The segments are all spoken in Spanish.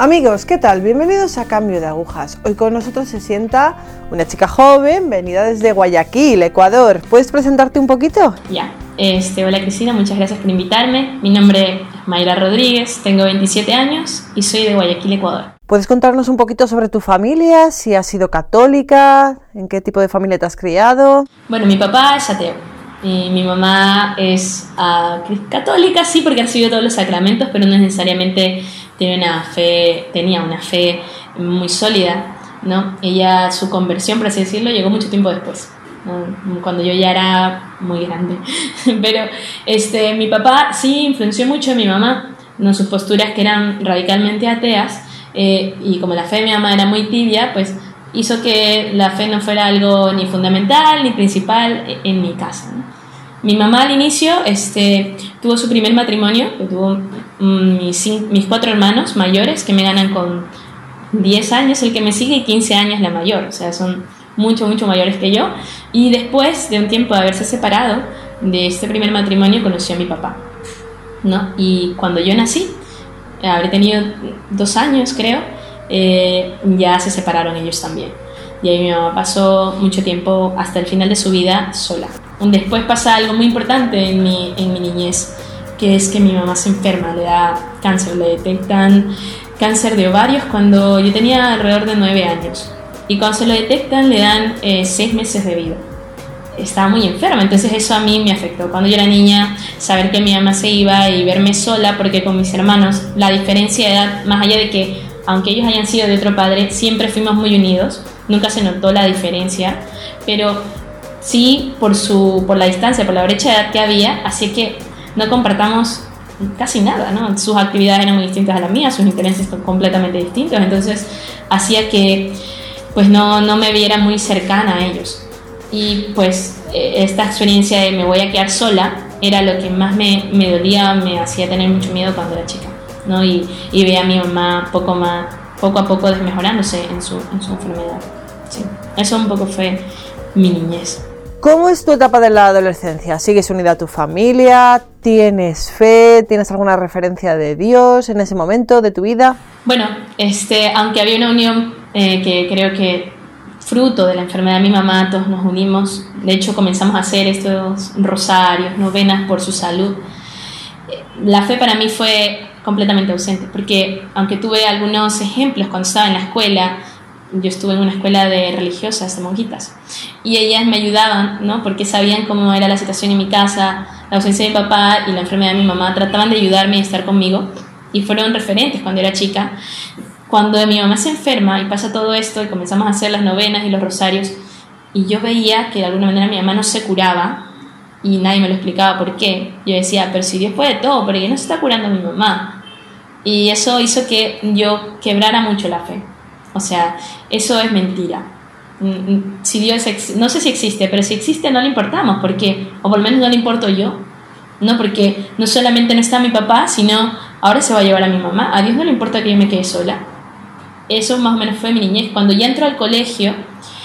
Amigos, ¿qué tal? Bienvenidos a Cambio de Agujas. Hoy con nosotros se sienta una chica joven, venida desde Guayaquil, Ecuador. ¿Puedes presentarte un poquito? Ya, hola Cristina, muchas gracias por invitarme. Mi nombre es Mayra Rodríguez, tengo 27 años y soy de Guayaquil, Ecuador. ¿Puedes contarnos un poquito sobre tu familia? Si has sido católica, ¿en qué tipo de familia te has criado? Bueno, mi papá es ateo y mi mamá es católica, sí, porque ha recibido todos los sacramentos, pero no necesariamente tenía una fe muy sólida, ¿no? Ella, su conversión, por así decirlo, llegó mucho tiempo después, ¿no? Cuando yo ya era muy grande. Pero mi papá sí influenció mucho a mi mamá, ¿no? Sus posturas que eran radicalmente ateas, y como la fe de mi mamá era muy tibia, pues hizo que la fe no fuera algo ni fundamental ni principal en mi casa, ¿no? Mi mamá al inicio tuvo su primer matrimonio, que tuvo mis 4 hermanos mayores, que me ganan con 10 años el que me sigue y 15 años la mayor, o sea, son mucho mayores que yo. Y después de un tiempo de haberse separado de este primer matrimonio, conocí a mi papá, ¿no? Y cuando yo nací, habré tenido 2 años creo, ya se separaron ellos también. Y ahí mi mamá pasó mucho tiempo, hasta el final de su vida, sola. Después pasa algo muy importante en mi niñez, que es que mi mamá se enferma, le da cáncer, le detectan cáncer de ovarios cuando yo tenía alrededor de 9 años. Y cuando se lo detectan le dan 6 meses de vida. Estaba muy enferma, entonces eso a mí me afectó. Cuando yo era niña, saber que mi mamá se iba y verme sola, porque con mis hermanos la diferencia de edad, más allá de que aunque ellos hayan sido de otro padre, siempre fuimos muy unidos, nunca se notó la diferencia, pero sí por la distancia, por la brecha de edad que había, hacía que no compartamos casi nada, ¿no? Sus actividades eran muy distintas a las mías, sus intereses son completamente distintos, entonces hacía que pues no me viera muy cercana a ellos. Y pues esta experiencia de me voy a quedar sola era lo que más me dolía, me hacía tener mucho miedo cuando era chica, ¿no? Y veía a mi mamá poco a poco desmejorándose en su enfermedad. Sí. Eso un poco fue mi niñez. ¿Cómo es tu etapa de la adolescencia? ¿Sigues unida a tu familia? ¿Tienes fe? ¿Tienes alguna referencia de Dios en ese momento de tu vida? Bueno, aunque había una unión que creo que fruto de la enfermedad de mi mamá, todos nos unimos. De hecho, comenzamos a hacer estos rosarios, novenas por su salud. La fe para mí fue completamente ausente, porque aunque tuve algunos ejemplos cuando estaba en la escuela, yo estuve en una escuela de religiosas, de monjitas, y ellas me ayudaban, ¿no? Porque sabían cómo era la situación en mi casa, la ausencia de mi papá y la enfermedad de mi mamá, trataban de ayudarme y estar conmigo, y fueron referentes cuando era chica. Cuando mi mamá se enferma y pasa todo esto y comenzamos a hacer las novenas y los rosarios, y yo veía que de alguna manera mi mamá no se curaba y nadie me lo explicaba por qué, yo decía, pero si Dios puede todo, ¿por qué no se está curando mi mamá? Y eso hizo que yo quebrara mucho la fe. O sea, eso es mentira. Si Dios no sé si existe, pero si existe no le importamos, porque, o por lo menos no le importo yo, ¿no? Porque no solamente no está mi papá, sino ahora se va a llevar a mi mamá. A Dios no le importa que yo me quede sola. Eso más o menos fue mi niñez. Cuando ya entró al colegio,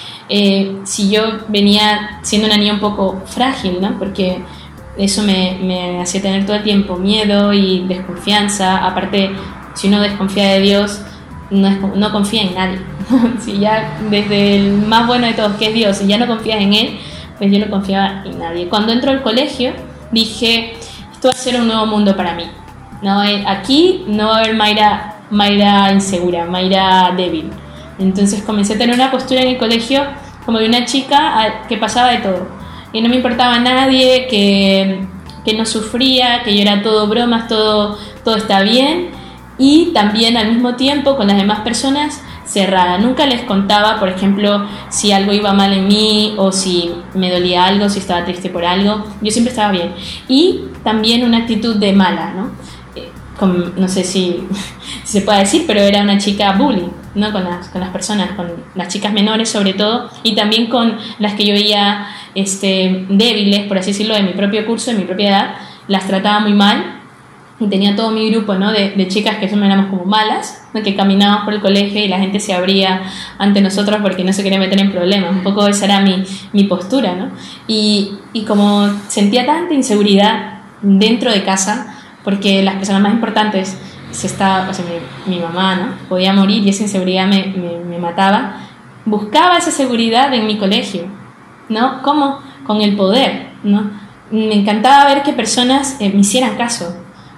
si yo venía siendo una niña un poco frágil, ¿no? Porque eso me hacía tener todo el tiempo miedo y desconfianza. Aparte, si uno desconfía de Dios, no confía en nadie. Si ya desde el más bueno de todos, que es Dios, si ya no confías en Él, pues yo no confiaba en nadie. Cuando entró al colegio, dije, esto va a ser un nuevo mundo para mí, ¿no? Aquí no va a haber Mayra insegura, Mayra débil. Entonces comencé a tener una postura en el colegio como de una chica que pasaba de todo, que no me importaba a nadie, que no sufría, que yo era todo bromas, todo está bien, y también al mismo tiempo con las demás personas cerrada. Nunca les contaba, por ejemplo, si algo iba mal en mí o si me dolía algo, si estaba triste por algo. Yo siempre estaba bien. Y también una actitud de mala, ¿no? No sé si se puede decir, pero era una chica bully, ¿no? Con las personas, con las chicas menores sobre todo, y también con las que yo veía débiles, por así decirlo, de mi propio curso, de mi propia edad, las trataba muy mal. Y tenía todo mi grupo, ¿no? de chicas que éramos como malas, ¿no? Que caminábamos por el colegio y la gente se abría ante nosotros porque no se quería meter en problemas. Un poco esa era mi postura, ¿no? Y como sentía tanta inseguridad dentro de casa, porque las personas más importantes o sea, mi mamá, ¿no?, podía morir y esa inseguridad me mataba, buscaba esa seguridad en mi colegio, ¿no? ¿Cómo? Con el poder, ¿no? Me encantaba ver que personas me hicieran caso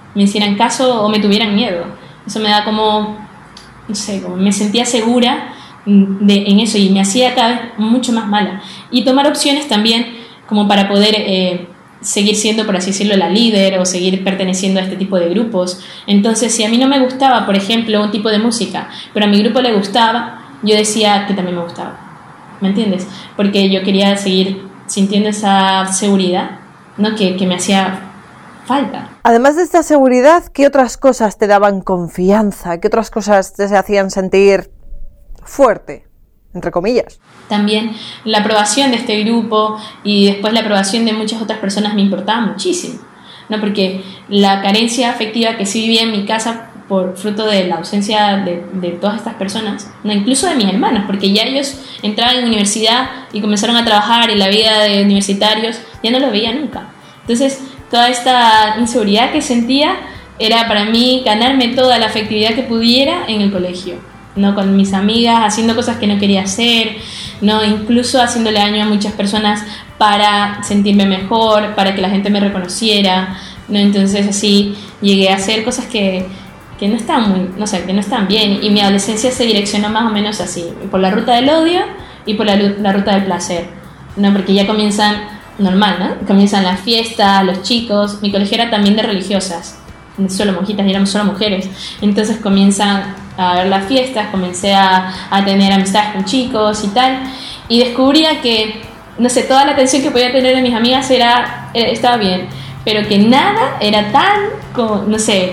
o me tuvieran miedo. Eso me da como, no sé, como me sentía segura en eso y me hacía cada vez mucho más mala. Y tomar opciones también como para poder seguir siendo, por así decirlo, la líder o seguir perteneciendo a este tipo de grupos. Entonces, si a mí no me gustaba, por ejemplo, un tipo de música, pero a mi grupo le gustaba, yo decía que también me gustaba. ¿Me entiendes? Porque yo quería seguir sintiendo esa seguridad, ¿no?, que me hacía falta. Además de esta seguridad, ¿qué otras cosas te daban confianza? ¿Qué otras cosas te hacían sentir fuerte, entre comillas? También la aprobación de este grupo y después la aprobación de muchas otras personas me importaba muchísimo, ¿no? Porque la carencia afectiva que sí vivía en mi casa por fruto de la ausencia de todas estas personas, ¿no?, incluso de mis hermanos, porque ya ellos entraban en universidad y comenzaron a trabajar y la vida de universitarios ya no lo veía nunca. Entonces, toda esta inseguridad que sentía era para mí ganarme toda la afectividad que pudiera en el colegio, ¿no?, con mis amigas, haciendo cosas que no quería hacer, ¿no?, incluso haciéndole daño a muchas personas para sentirme mejor, para que la gente me reconociera, ¿no? Entonces así llegué a hacer cosas que no están muy, no sé, que no están bien, y mi adolescencia se direccionó más o menos así, por la ruta del odio y por la ruta del placer, ¿no? Porque ya comienzan normal, ¿no? Comienzan las fiestas, los chicos, mi colegio era también de religiosas, solo monjitas, y éramos solo mujeres, entonces comienzan a ver las fiestas, comencé a tener amistades con chicos y tal, y descubría que, no sé, toda la atención que podía tener de mis amigas estaba bien, pero que nada era tan, como, no sé,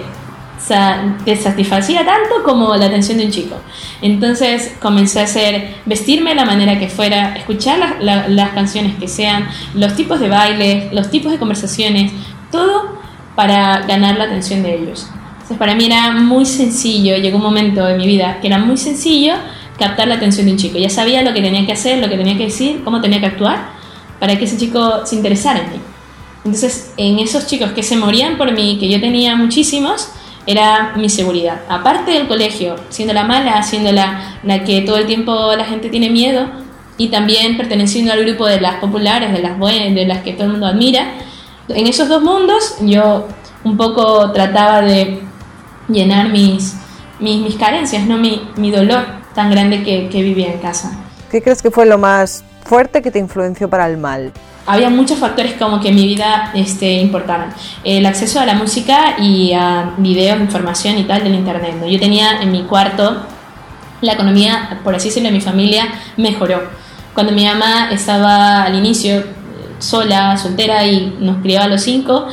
te satisfacía tanto como la atención de un chico. Entonces comencé a vestirme de la manera que fuera, escuchar las canciones que sean, los tipos de baile, los tipos de conversaciones, todo para ganar la atención de ellos. Entonces para mí era muy sencillo, llegó un momento de mi vida que era muy sencillo captar la atención de un chico. Ya sabía lo que tenía que hacer, lo que tenía que decir, cómo tenía que actuar para que ese chico se interesara en mí. Entonces, en esos chicos que se morían por mí, que yo tenía muchísimos, era mi seguridad. Aparte del colegio, siendo la mala, siendo la que todo el tiempo la gente tiene miedo, y también perteneciendo al grupo de las populares, de las buenas, de las que todo el mundo admira. En esos dos mundos yo un poco trataba de llenar mis carencias, ¿no? Mi dolor tan grande que vivía en casa. ¿Qué crees que fue lo más fuerte que te influenció para el mal? Había muchos factores como que en mi vida importaran. El acceso a la música y a videos, información y tal del internet, ¿no? Yo tenía en mi cuarto, la economía, por así decirlo, de mi familia mejoró. Cuando mi mamá estaba al inicio sola, soltera, y nos criaba a los 5,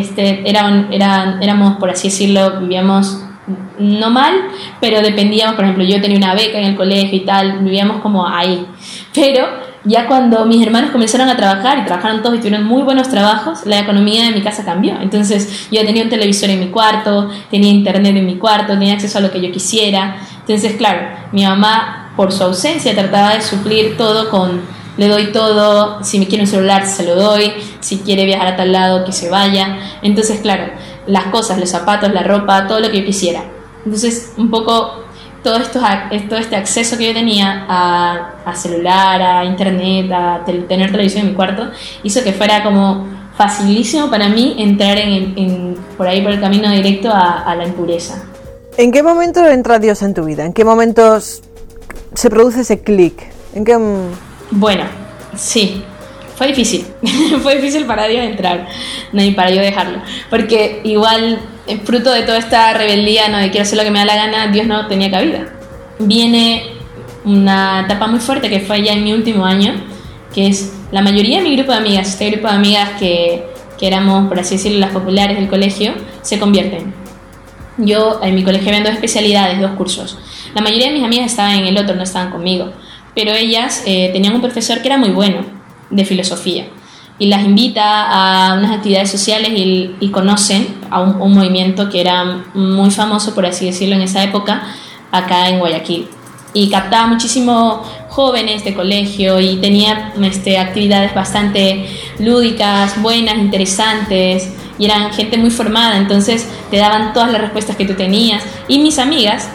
éramos, por así decirlo, vivíamos no mal, pero dependíamos. Por ejemplo, yo tenía una beca en el colegio y tal, vivíamos como ahí, pero ya cuando mis hermanos comenzaron a trabajar y trabajaron todos y tuvieron muy buenos trabajos, la economía de mi casa cambió. Entonces yo tenía un televisor en mi cuarto, tenía internet en mi cuarto, tenía acceso a lo que yo quisiera. Entonces, claro, mi mamá, por su ausencia, trataba de suplir todo con: le doy todo, si me quiere un celular se lo doy, si quiere viajar a tal lado que se vaya. Entonces, claro, las cosas, los zapatos, la ropa, todo lo que yo quisiera. Entonces, un poco todo este acceso que yo tenía a celular, a internet, a tener televisión en mi cuarto, hizo que fuera como facilísimo para mí entrar por ahí, por el camino directo a la impureza. ¿En qué momento entra Dios en tu vida? ¿En qué momentos se produce ese clic? Bueno, sí, fue difícil. Fue difícil para Dios entrar, no, y para yo dejarlo, porque igual, fruto de toda esta rebeldía, no, de quiero hacer lo que me da la gana, Dios no tenía cabida. Viene una etapa muy fuerte que fue ya en mi último año, que es la mayoría de mi grupo de amigas, este grupo de amigas que éramos, por así decirlo, las populares del colegio, se convierten. Yo en mi colegio había 2 especialidades, 2 cursos. La mayoría de mis amigas estaban en el otro, no estaban conmigo, pero ellas tenían un profesor que era muy bueno, de filosofía, y las invita a unas actividades sociales y conocen a un movimiento que era muy famoso, por así decirlo, en esa época, acá en Guayaquil, y captaba muchísimo jóvenes de colegio y tenía actividades bastante lúdicas, buenas, interesantes, y eran gente muy formada, entonces te daban todas las respuestas que tú tenías. Y mis amigas,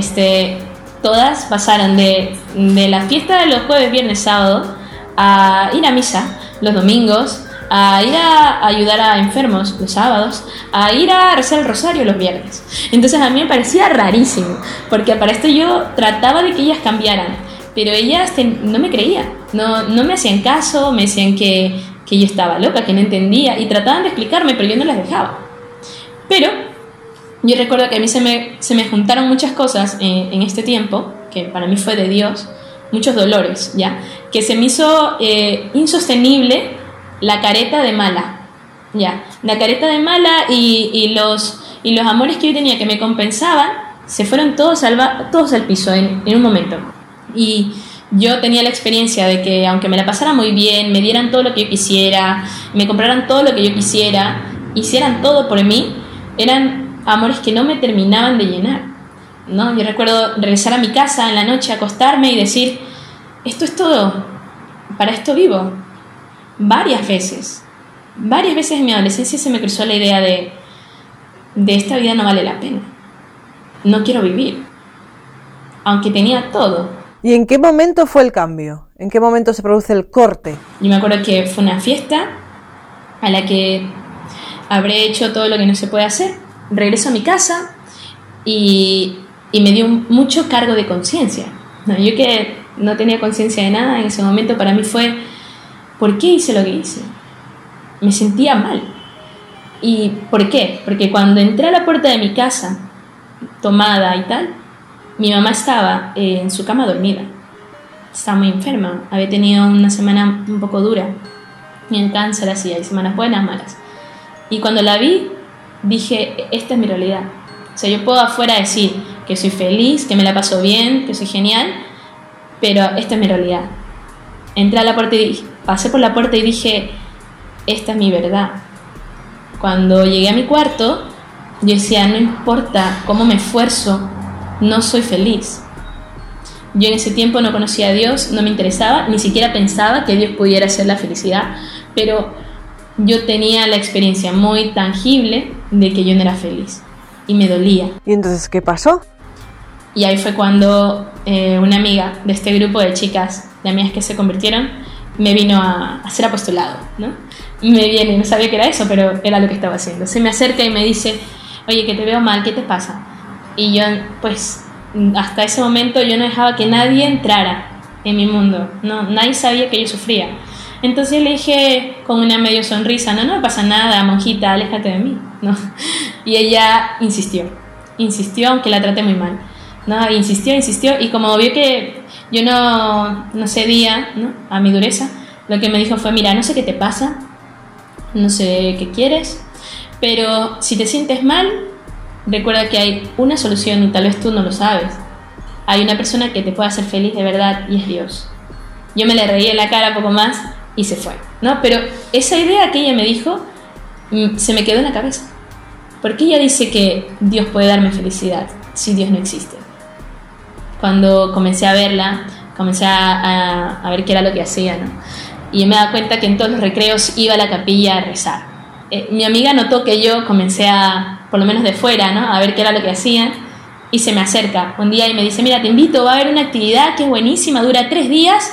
todas pasaron de la fiesta de los jueves, viernes, sábado, a ir a misa los domingos, a ir a ayudar a enfermos los sábados, a ir a rezar el rosario los viernes. Entonces a mí me parecía rarísimo, porque para esto yo trataba de que ellas cambiaran, pero ellas no me creían, no me hacían caso, me decían que yo estaba loca, que no entendía, y trataban de explicarme, pero yo no las dejaba. Pero yo recuerdo que a mí se me juntaron muchas cosas en este tiempo, que para mí fue de Dios, muchos dolores, ¿ya? Que se me hizo insostenible la careta de mala, ¿ya? La careta de mala y los amores que yo tenía que me compensaban, se fueron todos al piso en un momento. Y yo tenía la experiencia de que aunque me la pasara muy bien, me dieran todo lo que yo quisiera, me compraran todo lo que yo quisiera, hicieran todo por mí, eran amores que no me terminaban de llenar, ¿no? Yo recuerdo regresar a mi casa en la noche, acostarme y decir, esto es todo, para esto vivo. Varias veces en mi adolescencia se me cruzó la idea de esta vida no vale la pena, no quiero vivir, aunque tenía todo. ¿Y en qué momento fue el cambio? ¿En qué momento se produce el corte? Yo me acuerdo que fue una fiesta a la que habré hecho todo lo que no se puede hacer. Regreso a mi casa y me dio mucho cargo de conciencia. Yo que no tenía conciencia de nada en ese momento, para mí fue, ¿por qué hice lo que hice? Me sentía mal. ¿Y por qué? Porque cuando entré a la puerta de mi casa, tomada y tal, mi mamá estaba en su cama dormida. Estaba muy enferma, había tenido una semana un poco dura. Y el cáncer así, hay semanas buenas, malas. Y cuando la vi, dije, esta es mi realidad. O sea, yo puedo afuera decir que soy feliz, que me la paso bien, que soy genial, pero esta es mi realidad. Entré a la puerta pasé por la puerta y dije, esta es mi verdad. Cuando llegué a mi cuarto, yo decía, no importa cómo me esfuerzo, no soy feliz. Yo en ese tiempo no conocía a Dios, no me interesaba, ni siquiera pensaba que Dios pudiera ser la felicidad, pero yo tenía la experiencia muy tangible de que yo no era feliz y me dolía. ¿Y entonces qué pasó? Y ahí fue cuando una amiga de este grupo de chicas, de amigas que se convirtieron, me vino a hacer apostolado, ¿no? Me viene, no sabía que era eso, pero era lo que estaba haciendo. Se me acerca y me dice, oye, que te veo mal, ¿qué te pasa? Y yo, pues, hasta ese momento yo no dejaba que nadie entrara en mi mundo, no, nadie sabía que yo sufría. Entonces le dije con una medio sonrisa, no me pasa nada, monjita, aléjate de mí, ¿no? Y ella insistió, aunque la traté muy mal, ¿no? Insistió, y como vio que yo no cedía, ¿no?, a mi dureza, lo que me dijo fue, mira, no sé qué te pasa, no sé qué quieres, pero si te sientes mal, recuerda que hay una solución y tal vez tú no lo sabes. Hay una persona que te puede hacer feliz de verdad y es Dios. Yo me le reí en la cara poco más y se fue, ¿no? Pero esa idea que ella me dijo se me quedó en la cabeza. ¿Por qué ella dice que Dios puede darme felicidad si Dios no existe? Cuando comencé a verla, comencé a ver qué era lo que hacía, ¿no? Y me daba cuenta que en todos los recreos iba a la capilla a rezar. Mi amiga notó que yo comencé por lo menos de fuera, ¿no?, a ver qué era lo que hacían, y se me acerca un día y me dice, mira, te invito, va a haber una actividad que es buenísima, dura 3 días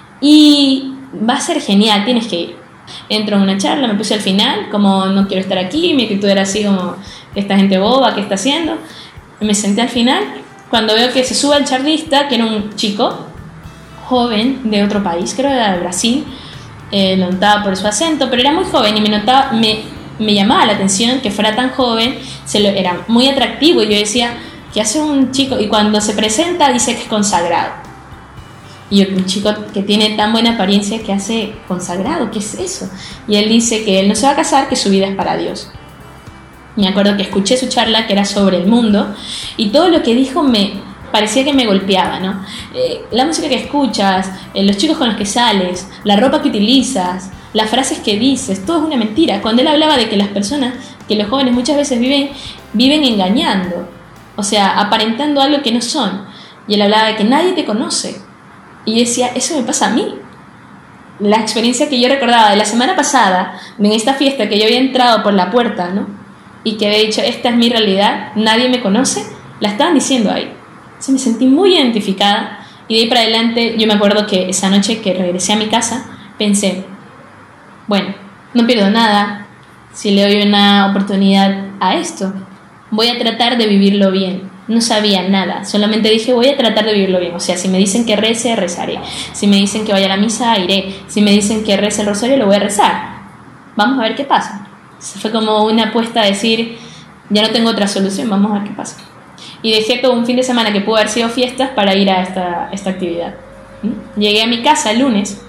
y va a ser genial, tienes que ir. Entro en una charla, me puse al final, como no quiero estar aquí, mi actitud era así como, esta gente boba, ¿qué está haciendo? Me senté al final, cuando veo que se sube el charlista, que era un chico joven de otro país, creo que era de Brasil, lo notaba por su acento, pero era muy joven y me llamaba la atención que fuera tan joven, era muy atractivo, y yo decía, ¿qué hace un chico? Y cuando se presenta dice que es consagrado. Y yo, un chico que tiene tan buena apariencia, ¿qué hace consagrado? ¿Qué es eso? Y él dice que él no se va a casar, que su vida es para Dios. Me acuerdo que escuché su charla, que era sobre el mundo, y todo lo que dijo me parecía que me golpeaba, ¿no? La música que escuchas, los chicos con los que sales, la ropa que utilizas, las frases que dices, todo es una mentira. Cuando él hablaba de que las personas, que los jóvenes muchas veces viven engañando, o sea, aparentando algo que no son. Y él hablaba de que nadie te conoce. Y yo decía, eso me pasa a mí. la experiencia que yo recordaba de la semana pasada, en esta fiesta que yo había entrado por la puerta, ¿no? Y que había dicho, esta es mi realidad, nadie me conoce, la estaban diciendo ahí. Entonces me sentí muy identificada y de ahí para adelante yo me acuerdo que esa noche que regresé a mi casa pensé, bueno, no pierdo nada si le doy una oportunidad a esto, voy a tratar de vivirlo bien. No sabía nada, solamente dije voy a tratar de vivirlo bien. O sea, si me dicen que rece, rezaré. Si me dicen que vaya a la misa, iré. Si me dicen que rece el rosario, lo voy a rezar. Vamos a ver qué pasa. Fue como una apuesta a decir, ya no tengo otra solución, vamos a ver qué pasa. Y dejé todo un fin de semana que pudo haber sido fiestas para ir a esta actividad. Llegué a mi casa el lunes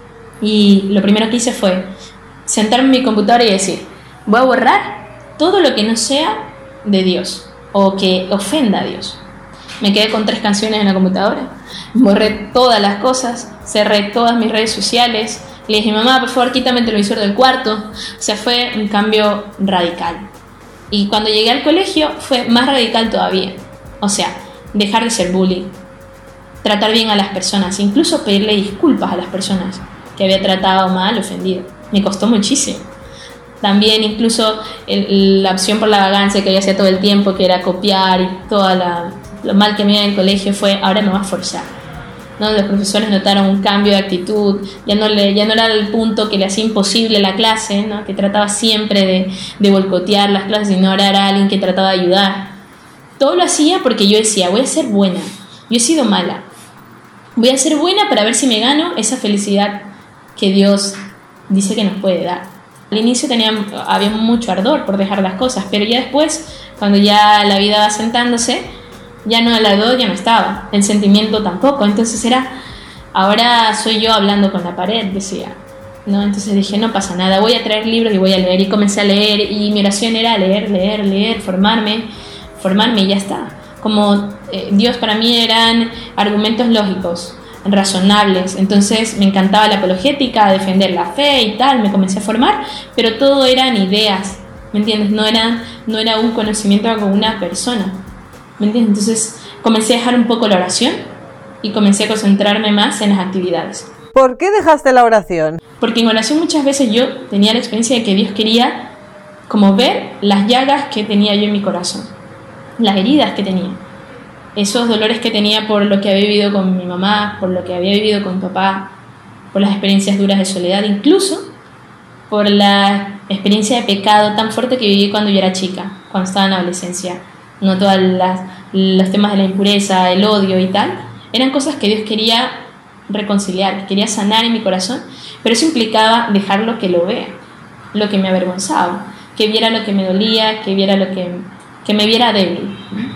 y lo primero que hice fue sentarme en mi computadora y decir, voy a borrar todo lo que no sea de Dios o que ofenda a Dios. Me quedé con 3 canciones en la computadora, borré todas las cosas, cerré todas mis redes sociales, le dije, mamá, por favor, quítame el televisor del cuarto. O sea, fue un cambio radical. Y cuando llegué al colegio fue más radical todavía. O sea, dejar de ser bully, tratar bien a las personas, incluso pedirle disculpas a las personas que había tratado mal, ofendido. Me costó muchísimo. También incluso la opción por la vagancia que yo hacía todo el tiempo, que era copiar y todo lo mal que me iba en el colegio, fue ahora me voy a forzar, ¿no? Los profesores notaron un cambio de actitud, ya no era el punto que le hacía imposible la clase, ¿no? Que trataba siempre de boicotear las clases, sino ahora era alguien que trataba de ayudar. Todo lo hacía porque yo decía, voy a ser buena, yo he sido mala, voy a ser buena para ver si me gano esa felicidad que Dios dice que nos puede dar. Al inicio había mucho ardor por dejar las cosas, pero ya después, cuando ya la vida va sentándose, ya no, el ardor ya no estaba, el sentimiento tampoco. Entonces ahora soy yo hablando con la pared, decía, ¿no? Entonces dije, no pasa nada, voy a traer libros y voy a leer. Y comencé a leer y mi oración era leer, formarme y ya está. Como Dios para mí eran argumentos lógicos, razonables. Entonces me encantaba la apologética, defender la fe y tal, me comencé a formar, pero todo eran ideas, ¿me entiendes? No era un conocimiento con una persona, ¿me entiendes? Entonces comencé a dejar un poco la oración y comencé a concentrarme más en las actividades. ¿Por qué dejaste la oración? Porque en oración muchas veces yo tenía la experiencia de que Dios quería como ver las llagas que tenía yo en mi corazón, las heridas que tenía, esos dolores que tenía por lo que había vivido con mi mamá, por lo que había vivido con mi papá, por las experiencias duras de soledad, incluso por la experiencia de pecado tan fuerte que viví cuando yo era chica, cuando estaba en la adolescencia. No todos los temas de la impureza, el odio y tal, eran cosas que Dios quería reconciliar, que quería sanar en mi corazón, pero eso implicaba dejarlo que lo vea, lo que me avergonzaba, que viera lo que me dolía, que viera que me viera débil.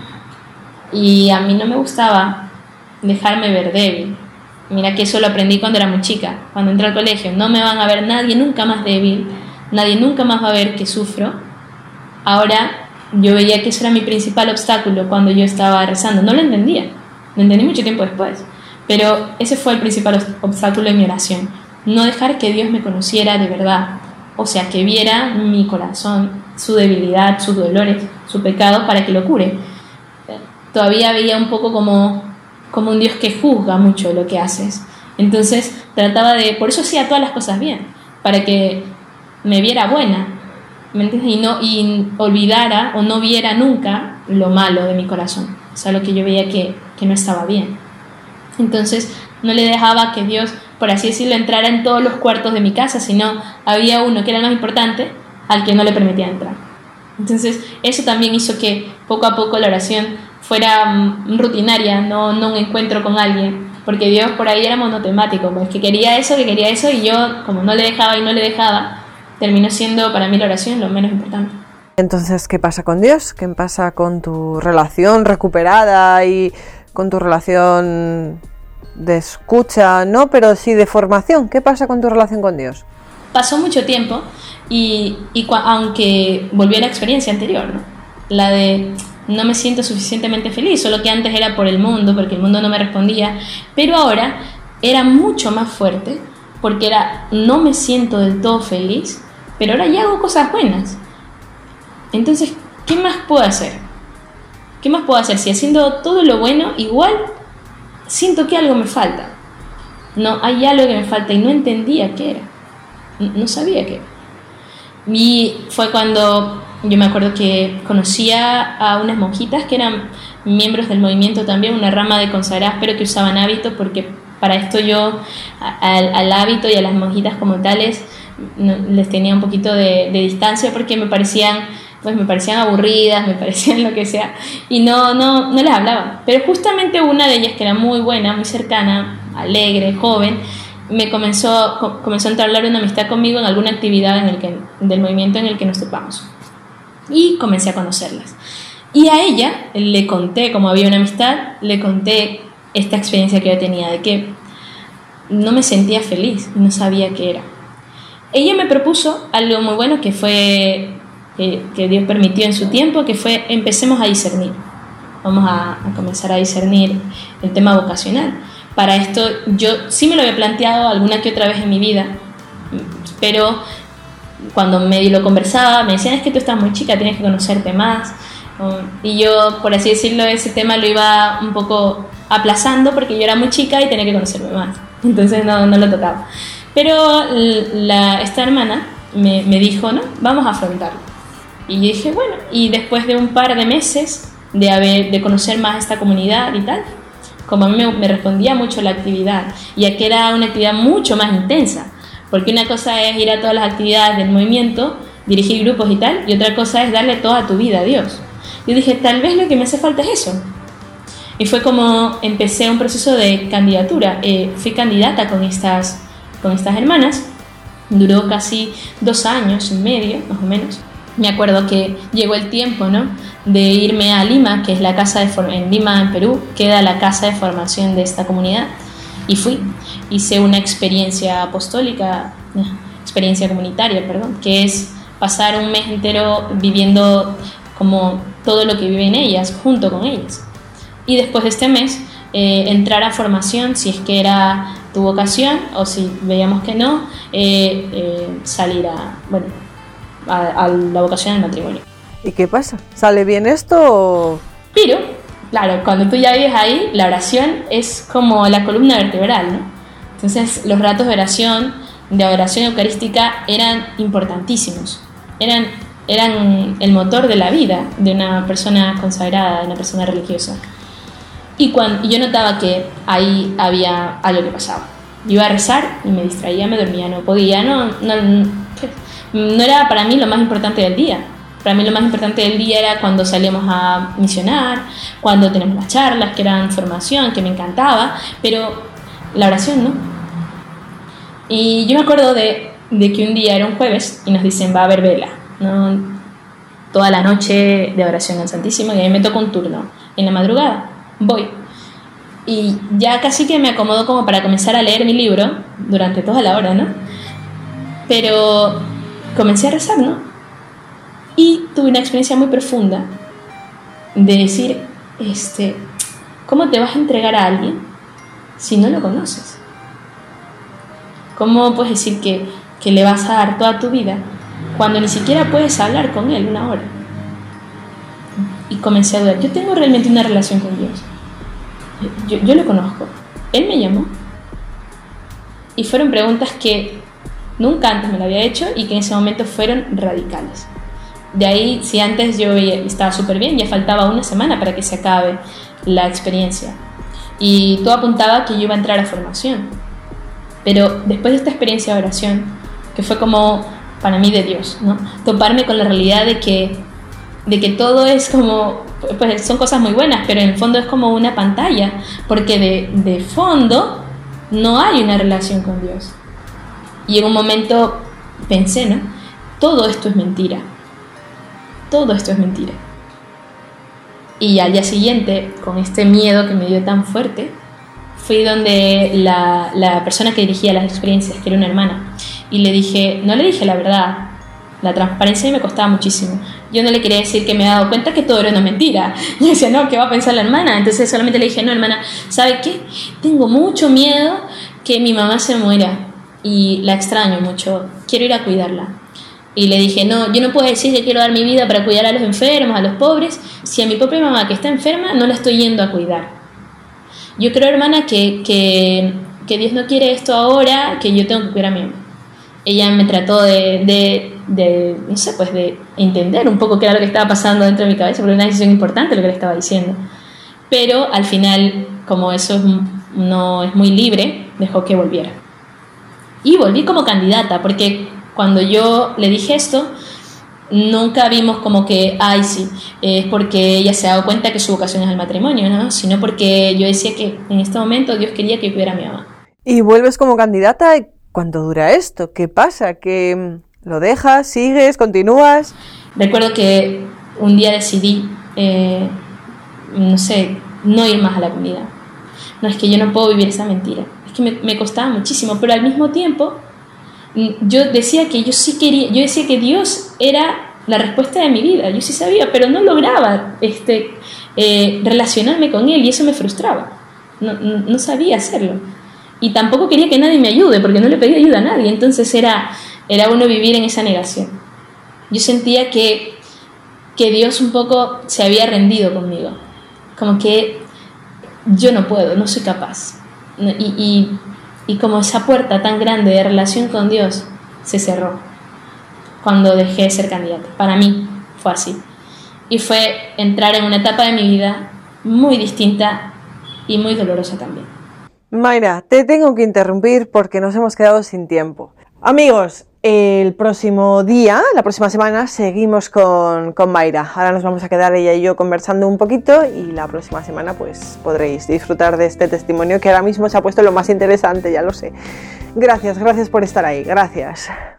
Y a mí no me gustaba dejarme ver débil. Mira que eso lo aprendí cuando era muy chica, cuando entré al colegio. No me van a ver nadie nunca más débil, nadie nunca más va a ver que sufro. Ahora yo veía que eso era mi principal obstáculo cuando yo estaba rezando. No lo entendía, lo entendí mucho tiempo después. Pero ese fue el principal obstáculo en mi oración. No dejar que Dios me conociera de verdad. O sea, que viera mi corazón, su debilidad, sus dolores, su pecado, para que lo cure. Todavía veía un poco como un Dios que juzga mucho lo que haces. Entonces trataba por eso hacía todas las cosas bien, para que me viera buena, ¿me entiendes? Y olvidara o no viera nunca lo malo de mi corazón, o sea, lo que yo veía que no estaba bien. Entonces no le dejaba que Dios, por así decirlo, entrara en todos los cuartos de mi casa, sino había uno que era el más importante al que no le permitía entrar. Entonces eso también hizo que poco a poco la oración fuera rutinaria, no un encuentro con alguien, porque Dios por ahí era monotemático, pues que quería eso, y yo como no le dejaba, terminó siendo para mí la oración lo menos importante. Entonces, ¿qué pasa con Dios? ¿Qué pasa con tu relación recuperada y con tu relación de escucha, no, pero sí de formación? ¿Qué pasa con tu relación con Dios? Pasó mucho tiempo y aunque volvió a la experiencia anterior, ¿no? La de no me siento suficientemente feliz, solo que antes era por el mundo, porque el mundo no me respondía, pero ahora era mucho más fuerte, porque no me siento del todo feliz, pero ahora ya hago cosas buenas. Entonces, ¿qué más puedo hacer? ¿Qué más puedo hacer? Si haciendo todo lo bueno, igual siento que algo me falta. no, hay algo que me falta y no entendía qué era, no sabía qué era. Y fue cuando yo me acuerdo que conocía a unas monjitas que eran miembros del movimiento también, una rama de consagradas, pero que usaban hábito, porque para esto yo al hábito y a las monjitas como tales les tenía un poquito de distancia, porque me parecían aburridas, me parecían lo que sea, y no les hablaba. Pero justamente una de ellas, que era muy buena, muy cercana, alegre, joven, me comenzó a entablar una amistad conmigo en alguna actividad del movimiento en el que nos topamos, y comencé a conocerlas. Y a ella le conté, como había una amistad, le conté esta experiencia que yo tenía, de que no me sentía feliz, no sabía qué era. Ella me propuso algo muy bueno, que fue que Dios permitió en su tiempo, que fue: empecemos a discernir. Vamos a comenzar a discernir el tema vocacional. Para esto yo sí me lo había planteado alguna que otra vez en mi vida, pero cuando medio lo conversaba me decían: es que tú estás muy chica, tienes que conocerte más. Y yo, por así decirlo, ese tema lo iba un poco aplazando, porque yo era muy chica y tenía que conocerme más, entonces no lo tocaba. Pero esta hermana me dijo: no, vamos a afrontarlo. Y yo dije: bueno. Y después de un par de meses de conocer más esta comunidad y tal, como a mí me respondía mucho la actividad, y aquí era una actividad mucho más intensa, porque una cosa es ir a todas las actividades del movimiento, dirigir grupos y tal, y otra cosa es darle toda tu vida a Dios. Yo dije: tal vez lo que me hace falta es eso. Y fue como empecé un proceso de candidatura. Fui candidata con estas hermanas. Duró casi 2 años y medio, más o menos. Me acuerdo que llegó el tiempo, ¿no?, de irme a Lima, que es la casa en Lima, en Perú, queda la casa de formación de esta comunidad. Y fui. Hice una experiencia comunitaria, que es pasar un mes entero viviendo como todo lo que viven ellas, junto con ellas. Y después de este mes, entrar a formación, si es que era tu vocación, o si veíamos que no, salir a la vocación del matrimonio. ¿Y qué pasa? ¿Sale bien esto? Pero, claro, cuando tú ya vives ahí, la oración es como la columna vertebral, ¿no? Entonces, los ratos de oración eucarística eran importantísimos. Eran el motor de la vida de una persona consagrada, de una persona religiosa. Y yo notaba que ahí había algo que pasaba. Yo iba a rezar y me distraía, me dormía, no podía, no era para mí lo más importante del día. Para mí lo más importante del día era cuando salíamos a misionar, cuando tenemos las charlas, que eran formación, que me encantaba, pero la oración no. Y yo me acuerdo de que un día era un jueves y nos dicen: va a haber vela, ¿no?, toda la noche de oración al Santísimo, y a mí me tocó un turno en la madrugada. Voy y ya casi que me acomodo como para comenzar a leer mi libro durante toda la hora, ¿no? Pero comencé a rezar, ¿no? Y tuve una experiencia muy profunda de decir: ¿cómo te vas a entregar a alguien si no lo conoces? ¿Cómo puedes decir que le vas a dar toda tu vida cuando ni siquiera puedes hablar con él una hora? Y comencé a dudar: ¿yo tengo realmente una relación con Dios? Yo lo conozco. Él me llamó. Y fueron preguntas que nunca antes me lo había hecho y que en ese momento fueron radicales. De ahí, si antes yo estaba súper bien, ya faltaba una semana para que se acabe la experiencia. Y todo apuntaba que yo iba a entrar a formación. Pero después de esta experiencia de oración, que fue como para mí de Dios, ¿no?, toparme con la realidad de que todo es como, pues son cosas muy buenas, pero en el fondo es como una pantalla, porque de fondo no hay una relación con Dios. Y en un momento pensé, ¿no?, todo esto es mentira. Todo esto es mentira. Y al día siguiente, con este miedo que me dio tan fuerte, fui donde la persona que dirigía las experiencias, que era una hermana, y le dije, no le dije la verdad, la transparencia me costaba muchísimo. Yo no le quería decir que me he dado cuenta que todo era una mentira. Yo decía: no, ¿qué va a pensar la hermana? Entonces solamente le dije: no, hermana, ¿sabe qué? Tengo mucho miedo que mi mamá se muera y la extraño mucho, quiero ir a cuidarla. Y le dije: no, yo no puedo decir que quiero dar mi vida para cuidar a los enfermos, a los pobres, si a mi propia mamá, que está enferma, no la estoy yendo a cuidar. Yo creo, hermana, que que Dios no quiere esto ahora, que yo tengo que cuidar a mi mamá. Ella me trató no sé, pues de entender un poco qué era lo que estaba pasando dentro de mi cabeza, porque era una decisión importante lo que le estaba diciendo. Pero al final, como eso no es muy libre, dejó que volviera. Y volví como candidata, porque cuando yo le dije esto, nunca vimos como que, ay, sí, es porque ella se ha dado cuenta que su vocación es el matrimonio, ¿no? Sino porque yo decía que en este momento Dios quería que yo cuidara a mi mamá. Y vuelves como candidata, ¿cuánto dura esto? ¿Qué pasa? ¿Que lo dejas, sigues, continúas? Recuerdo que un día decidí, no sé, no ir más a la comunidad. No, es que yo no puedo vivir esa mentira. Es que me costaba muchísimo, pero al mismo tiempo yo decía que yo sí quería, yo decía que Dios era la respuesta de mi vida, yo sí sabía, pero no lograba relacionarme con Él y eso me frustraba, no sabía hacerlo. Y tampoco quería que nadie me ayude, porque no le pedía ayuda a nadie, entonces era uno vivir en esa negación. Yo sentía que Dios un poco se había rendido conmigo, como que yo no puedo, no soy capaz. Y como esa puerta tan grande de relación con Dios se cerró cuando dejé de ser candidata. Para mí fue así. Y fue entrar en una etapa de mi vida muy distinta y muy dolorosa también. Mayra, te tengo que interrumpir porque nos hemos quedado sin tiempo. Amigos, el próximo día, la próxima semana, seguimos con Mayra. Ahora nos vamos a quedar ella y yo conversando un poquito y la próxima semana pues podréis disfrutar de este testimonio que ahora mismo se ha puesto lo más interesante, ya lo sé. Gracias por estar ahí, gracias.